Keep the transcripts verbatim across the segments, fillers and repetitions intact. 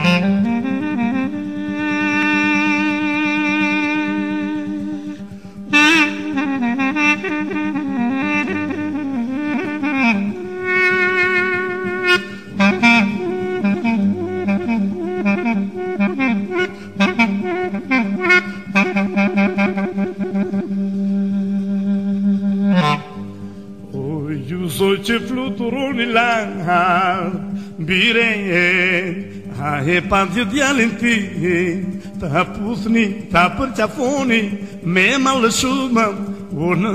Ce fluturoni la bire Ae panzi dialinti Ta pusni, ta perciafoni Me malăsuma Una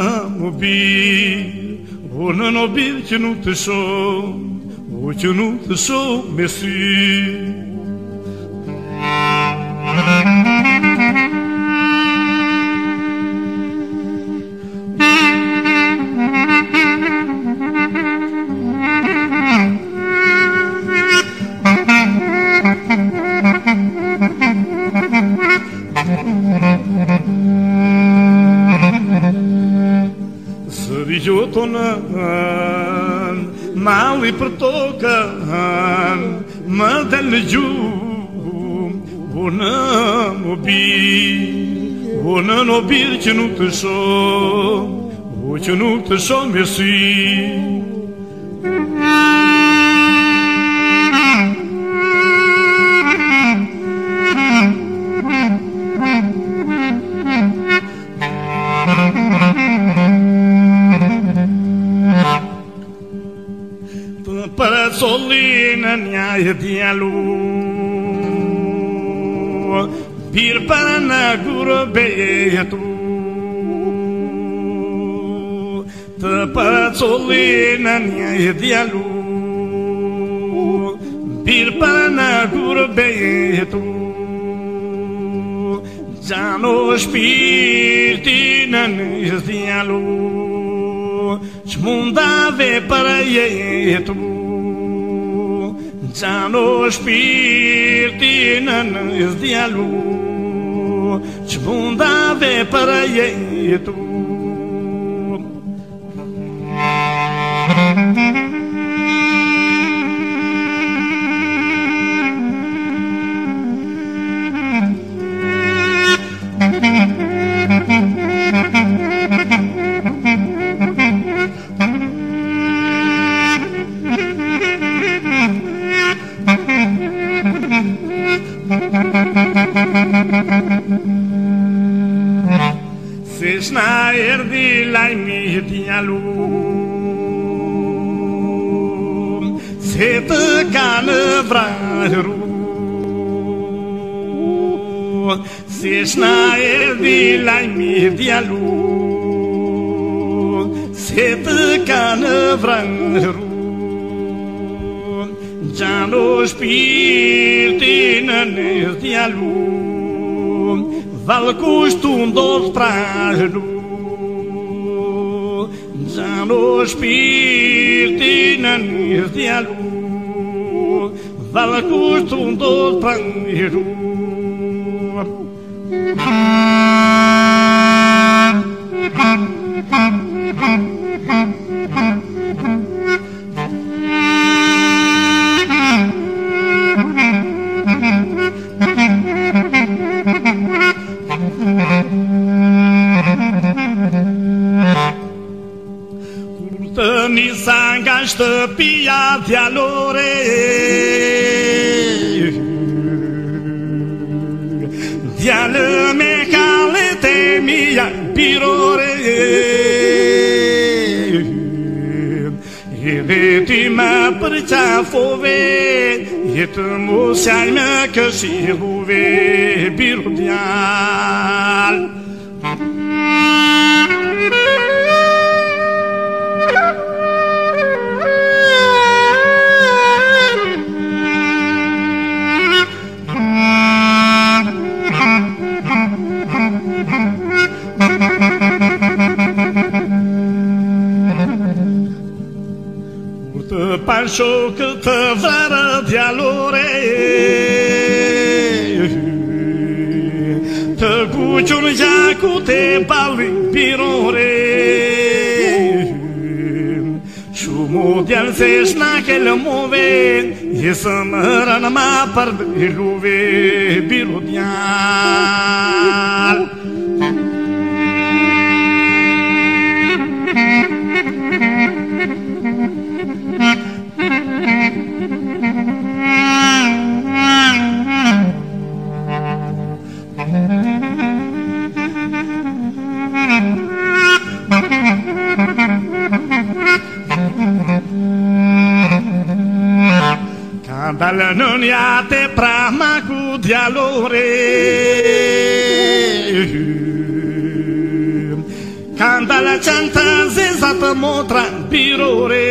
mobil Una nobil ce nu te so O ce nu te so Messi Sărijotonan, mali prtokan, mă delju, una mobil, una nobil ce nu te so, o ce nu te so Messi. Solina nea dialu Bir pana guru betu Tapa solina nea dialu Bir pana guru betu Jano spirtina nea dialu Smundave para yetu Zano spirtina năs dialu C'bundave para yetu Se snaer di la mi dialu Se te cană vraru Se snaer di la mi dialu Se te cană vraru Giano spirtina nel dialu Val custum pražnu Zano spirtina nel dialu Val custum pražnu Curtă-ni s-angaștă pia dialore Dială me cale te mia pirore Ede ti ma prța fove Et mo sai me că si huve birudial Urtă panșo câtă vară dialore Tăguciul jacu te bali pirore Șumo model se naquele move e să mă ma par luve birodial Candala non iate prama cu dialore Candala canta zezata motra birore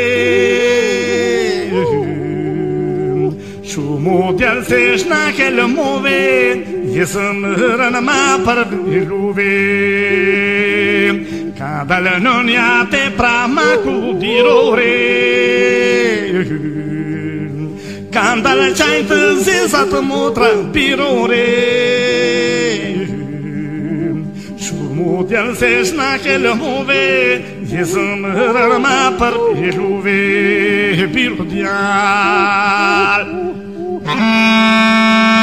Shumo dial seshna kel move Yesmrana ma par biluve Candala non iate prama cu dialore Candala ceaintă zezată motra birore Șurmu de-al zeșna chele move Yezmrana ma par biluve birodial